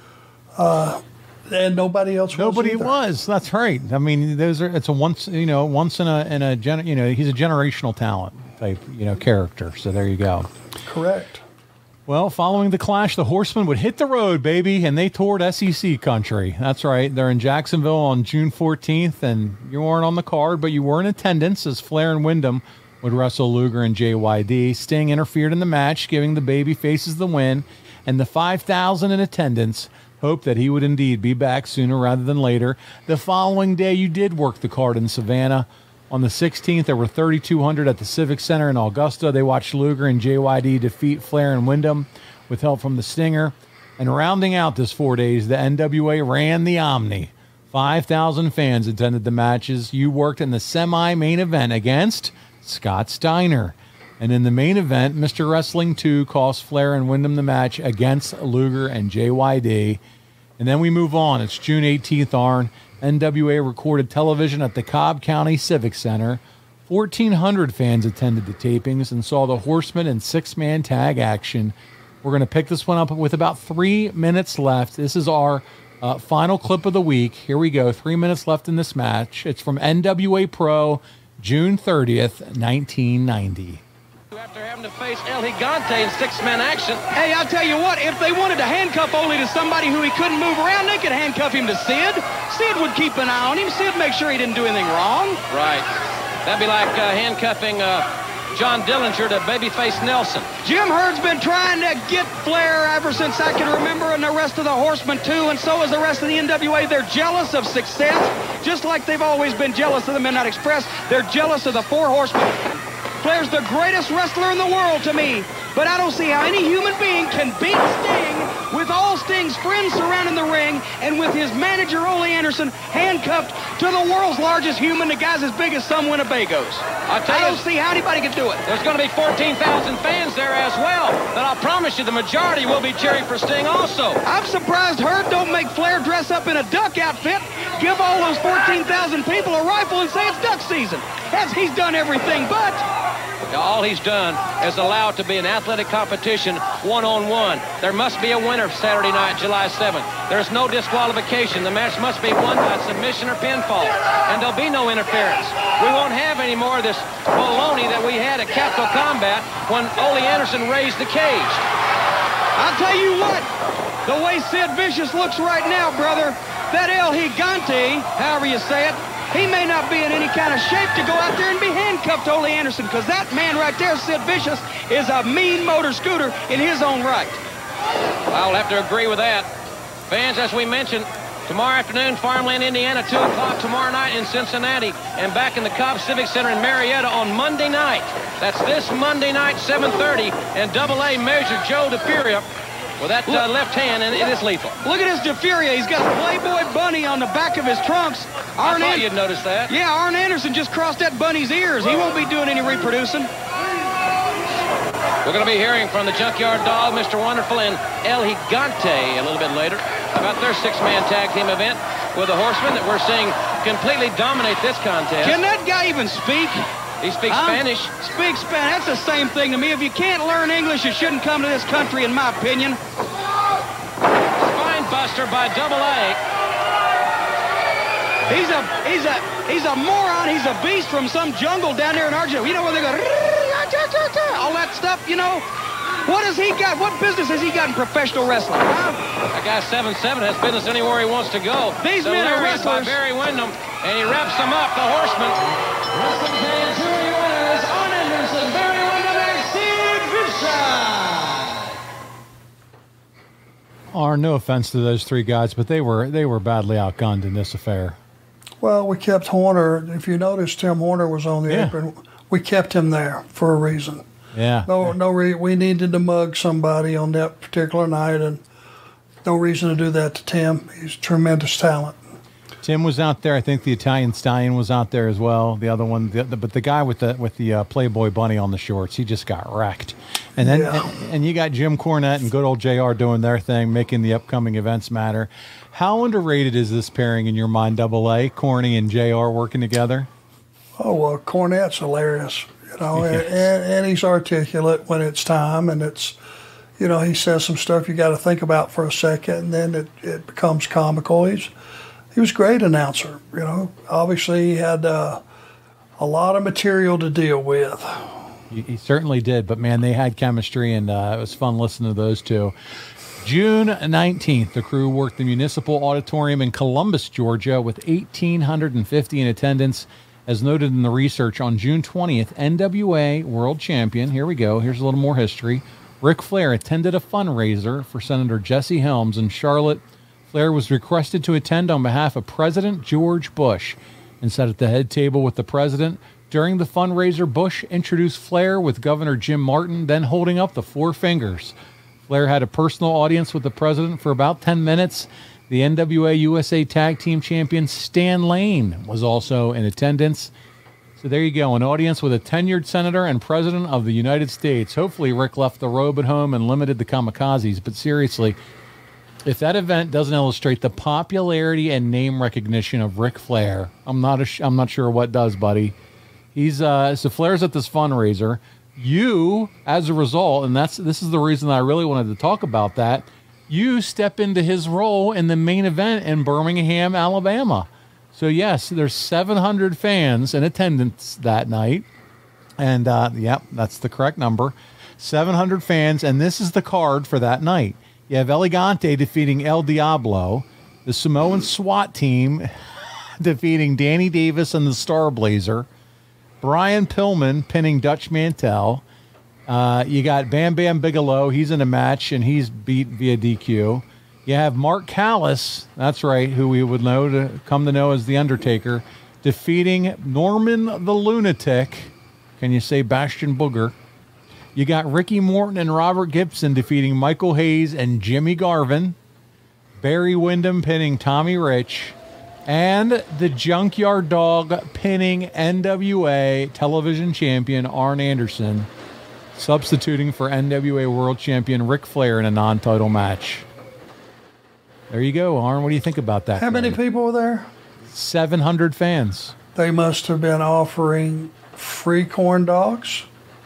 Uh, and nobody else was Nobody either. was. That's right. I mean, those are. It's a once. You know, once in a in a gen. You know, he's a generational talent type. You know, character. So there you go. Correct. Well, following the Clash, the Horsemen would hit the road, baby, and they toured S E C country. That's right. They're in Jacksonville on June fourteenth, and you weren't on the card, but you were in attendance as Flair and Wyndham would wrestle Luger and J Y D. Sting interfered in the match, giving the baby faces the win, and the five thousand in attendance hoped that he would indeed be back sooner rather than later. The following day, you did work the card in Savannah. On the sixteenth, there were thirty-two hundred at the Civic Center in Augusta. They watched Luger and J Y D defeat Flair and Wyndham with help from the Stinger. And rounding out this four days, the N W A ran the Omni. five thousand fans attended the matches. You worked in the semi-main event against Scott Steiner. And in the main event, Mister Wrestling two cost Flair and Wyndham the match against Luger and J Y D. And then we move on. It's June eighteenth, Arn. N W A recorded television at the Cobb County Civic Center. fourteen hundred fans attended the tapings and saw the Horsemen in six-man tag action. We're going to pick this one up with about three minutes left. This is our uh, final clip of the week. Here we go. Three minutes left in this match. It's from N W A Pro, June thirtieth, nineteen ninety. After having to face El Gigante in six-man action. Hey, I'll tell you what, if they wanted to handcuff Ole to somebody who he couldn't move around, they could handcuff him to Sid. Sid would keep an eye on him. Sid make sure he didn't do anything wrong. Right. That'd be like uh, handcuffing uh, John Dillinger to babyface Nelson. Jim Herd's been trying to get Flair ever since I can remember, and the rest of the Horsemen too, and so is the rest of the N W A. They're jealous of success, just like they've always been jealous of the Midnight Express. They're jealous of the Four Horsemen. Flair's the greatest wrestler in the world to me, but I don't see how any human being can beat Sting with all Sting's friends surrounding the ring and with his manager, Ole Anderson, handcuffed to the world's largest human. The guy's as big as some Winnebagos. I'll tell I you, don't see how anybody can do it. There's going to be fourteen thousand fans there as well, but I'll promise you the majority will be cheering for Sting also. I'm surprised Herd don't make Flair dress up in a duck outfit, give all those fourteen thousand people a rifle and say it's duck season. As he's done everything but... All he's done is allow it to be an athletic competition one-on-one. There must be a winner Saturday night, July seventh. There's no disqualification. The match must be won by submission or pinfall. And there'll be no interference. We won't have any more of this baloney that we had at Capital Combat when Ole Anderson raised the cage. I'll tell you what, the way Sid Vicious looks right now, brother, that El Gigante, however you say it, he may not be in any kind of shape to go out there and be handcuffed to Ole Anderson, because that man right there, Sid Vicious, is a mean motor scooter in his own right. I'll have to agree with that. Fans, as we mentioned, tomorrow afternoon, Farmland, Indiana, two o'clock tomorrow night in Cincinnati, and back in the Cobb Civic Center in Marietta on Monday night. That's this Monday night, seven thirty, and Double A Major Joe DeFuria with that uh, left hand, and it is lethal. Look at this DeFuria. He's got a Playboy bunny on the back of his trunks. Arn I thought you'd notice that. Yeah, Arn Anderson just crossed that bunny's ears. He won't be doing any reproducing. We're going to be hearing from the Junkyard Dog, Mister Wonderful, and El Gigante a little bit later about their six-man tag team event with the Horsemen that we're seeing completely dominate this contest. Can that guy even speak? He speaks um, Spanish. Speak Spanish. That's the same thing to me. If you can't learn English, you shouldn't come to this country, in my opinion. Spine buster by Double A. He's a he's a he's a moron. He's a beast from some jungle down there in Argentina. You know where they go? all that stuff, you know. What has he got? What business has he got in professional wrestling? Huh? That guy seven seven has business anywhere he wants to go. These men are Hilarious by wrestlers. Barry Windham, and he wraps them up, the Horseman. Wrestling fans, here are your winners, Arn Anderson, Barry Windham, and Steve Bishop. Arn, no offense to those three guys, but they were they were badly outgunned in this affair. Well, we kept Horner. If you notice, Tim Horner was on the Yeah. apron. We kept him there for a reason. Yeah. No, no. Re- we needed to mug somebody on that particular night, and no reason to do that to Tim. He's tremendous talent. Tim was out there. I think the Italian Stallion was out there as well. The other one, the, the, but the guy with the with the uh, Playboy bunny on the shorts, he just got wrecked. And then, Yeah. and, and you got Jim Cornette and good old J R doing their thing, making the upcoming events matter. How underrated is this pairing in your mind, Double A, Corny and J R working together? Oh well, Cornette's hilarious, you know, and, and, and he's articulate when it's time, and it's, you know, he says some stuff you got to think about for a second, and then it, it becomes comical. He's he was a great announcer, you know. Obviously, he had uh, a lot of material to deal with. He, he certainly did, but man, they had chemistry, and uh, it was fun listening to those two. June nineteenth, the crew worked the Municipal Auditorium in Columbus, Georgia, with one thousand eight hundred fifty in attendance. As noted in the research, on June twentieth, N W A World Champion, here we go, here's a little more history, Ric Flair attended a fundraiser for Senator Jesse Helms in Charlotte. Flair was requested to attend on behalf of President George Bush and sat at the head table with the president. During the fundraiser, Bush introduced Flair with Governor Jim Martin, then holding up the four fingers. Flair had a personal audience with the president for about ten minutes. The N W A U S A Tag Team Champion Stan Lane was also in attendance. So there you go, an audience with a tenured senator and president of the United States. Hopefully Rick left the robe at home and limited the kamikazes, but seriously, if that event doesn't illustrate the popularity and name recognition of Ric Flair, I'm not a, I'm not sure what does, buddy. He's uh, so Flair's at this fundraiser. You, as a result, and that's this is the reason I really wanted to talk about that. You step into his role in the main event in Birmingham, Alabama. So yes, there's seven hundred fans in attendance that night, and uh, yep, that's the correct number, seven hundred fans, and this is the card for that night. You have Elegante defeating El Diablo, the Samoan SWAT team defeating Danny Davis and the Star Blazer, Brian Pillman pinning Dutch Mantel. Uh, you got Bam Bam Bigelow. He's in a match, and he's beat via D Q. You have Mark Callis, that's right, who we would know to come to know as The Undertaker, defeating Norman the Lunatic. Can you say Bastion Booger? You got Ricky Morton and Robert Gibson defeating Michael Hayes and Jimmy Garvin. Barry Windham pinning Tommy Rich. And the Junkyard Dog pinning N W A television champion Arn Anderson, substituting for N W A World Champion Ric Flair in a non-title match. There you go, Arn. What do you think about that? How many people were there? seven hundred fans. They must have been offering free corn dogs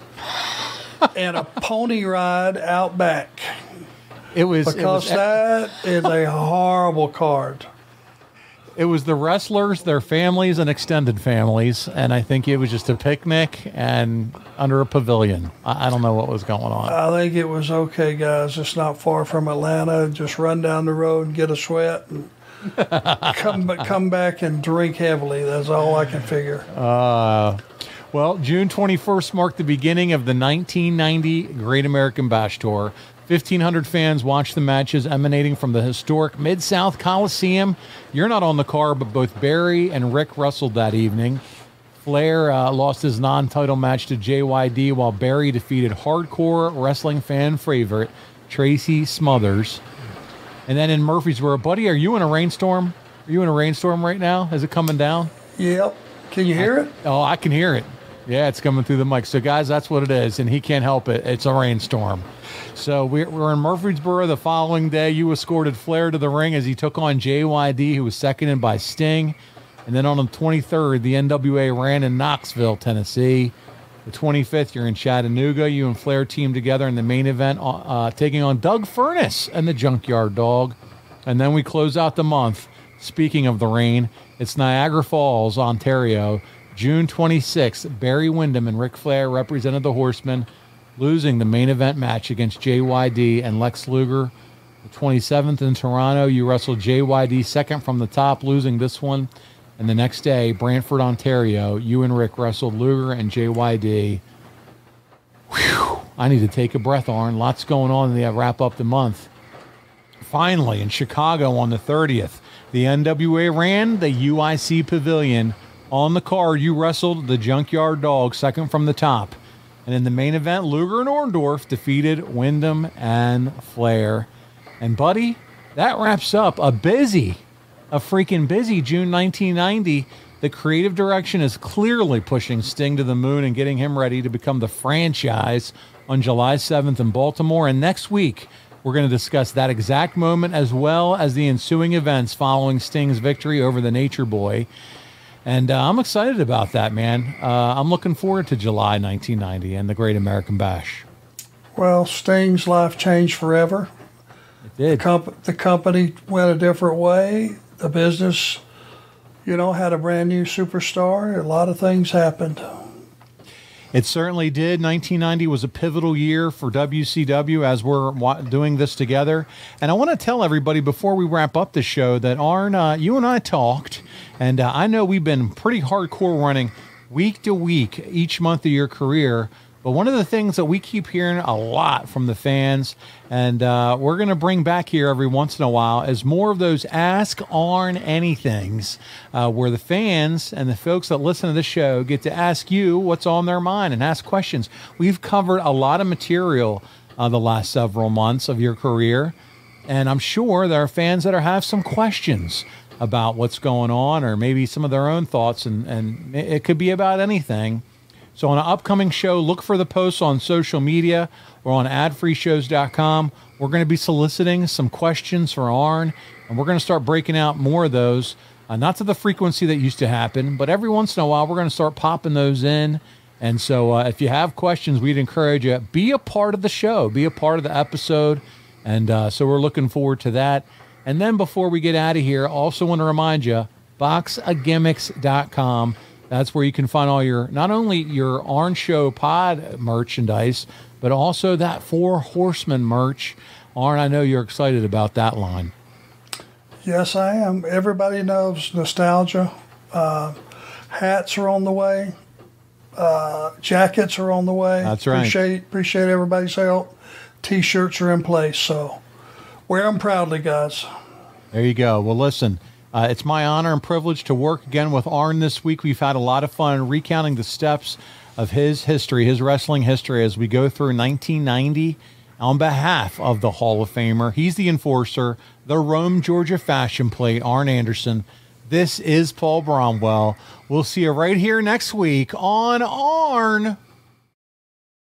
and a pony ride out back. It was because it was, that is a horrible card. It was the wrestlers, their families, and extended families, and I think it was just a picnic and under a pavilion. I, I don't know what was going on. I think it was okay, guys. It's not far from Atlanta. Just run down the road and get a sweat and come come back and drink heavily. That's all I can figure. Uh, well, June twenty-first marked the beginning of the nineteen ninety Great American Bash Tour. fifteen hundred fans watched the matches emanating from the historic Mid-South Coliseum. You're not on the card, but both Barry and Rick wrestled that evening. Flair uh, lost his non-title match to J Y D, while Barry defeated hardcore wrestling fan favorite Tracy Smothers. And then in Murfreesboro, buddy, are you in a rainstorm? Are you in a rainstorm right now? Is it coming down? Yep. Can you hear it? Oh, I can hear it. Yeah, it's coming through the mic. So, guys, that's what it is, and he can't help it. It's a rainstorm. So we're, we're in Murfreesboro the following day. You escorted Flair to the ring as he took on J Y D, who was seconded by Sting. And then on the twenty-third, the N W A ran in Knoxville, Tennessee. The twenty-fifth, you're in Chattanooga. You and Flair teamed together in the main event, uh, taking on Doug Furnace and the Junkyard Dog. And then we close out the month. Speaking of the rain, it's Niagara Falls, Ontario. June twenty-sixth, Barry Windham and Ric Flair represented the Horsemen, losing the main event match against J Y D and Lex Luger. The twenty-seventh in Toronto, you wrestled J Y D second from the top, losing this one. And the next day, Brantford, Ontario, you and Rick wrestled Luger and J Y D. Whew. I need to take a breath, Arn. Lots going on in the wrap up the month. Finally, in Chicago on the thirtieth, the N W A ran the U I C Pavilion. On the card, you wrestled the Junkyard Dog, second from the top. And in the main event, Luger and Orndorff defeated Windham and Flair. And, buddy, that wraps up a busy, a freaking busy June nineteen ninety. The creative direction is clearly pushing Sting to the moon and getting him ready to become the franchise on July seventh in Baltimore. And next week, we're going to discuss that exact moment as well as the ensuing events following Sting's victory over the Nature Boy. And uh, I'm excited about that, man. Uh, I'm looking forward to July nineteen ninety and the Great American Bash. Well, Sting's life changed forever. It did. The, comp- the company went a different way. The business, you know, had a brand new superstar. A lot of things happened. It certainly did. nineteen ninety was a pivotal year for W C W as we're wa- doing this together. And I want to tell everybody before we wrap up the show that, Arn, uh, you and I talked, and uh, I know we've been pretty hardcore running week to week each month of your career. But one of the things that we keep hearing a lot from the fans, and uh, we're going to bring back here every once in a while, is more of those Ask Arn Anythings, uh, where the fans and the folks that listen to the show get to ask you what's on their mind and ask questions. We've covered a lot of material uh, the last several months of your career, and I'm sure there are fans that are have some questions about what's going on, or maybe some of their own thoughts, and, and it could be about anything. So on an upcoming show, look for the posts on social media or on ad free shows dot com. We're going to be soliciting some questions for Arn, and we're going to start breaking out more of those, uh, not to the frequency that used to happen, but every once in a while we're going to start popping those in. And so uh, if you have questions, we'd encourage you, be a part of the show, be a part of the episode. And uh, so we're looking forward to that. And then before we get out of here, also want to remind you, box of gimmicks dot com. That's where you can find all your, not only your Arn Show pod merchandise, but also that Four Horsemen merch. Arn, I know you're excited about that line. Yes, I am. Everybody knows nostalgia. Uh, hats are on the way. Uh, jackets are on the way. That's right. Appreciate, appreciate everybody's help. T-shirts are in place, so wear them proudly, guys. There you go. Well, listen. Uh, it's my honor and privilege to work again with Arn this week. We've had a lot of fun recounting the steps of his history, his wrestling history, as we go through nineteen ninety on behalf of the Hall of Famer. He's the enforcer, the Rome, Georgia fashion plate, Arn Anderson. This is Paul Bromwell. We'll see you right here next week on Arn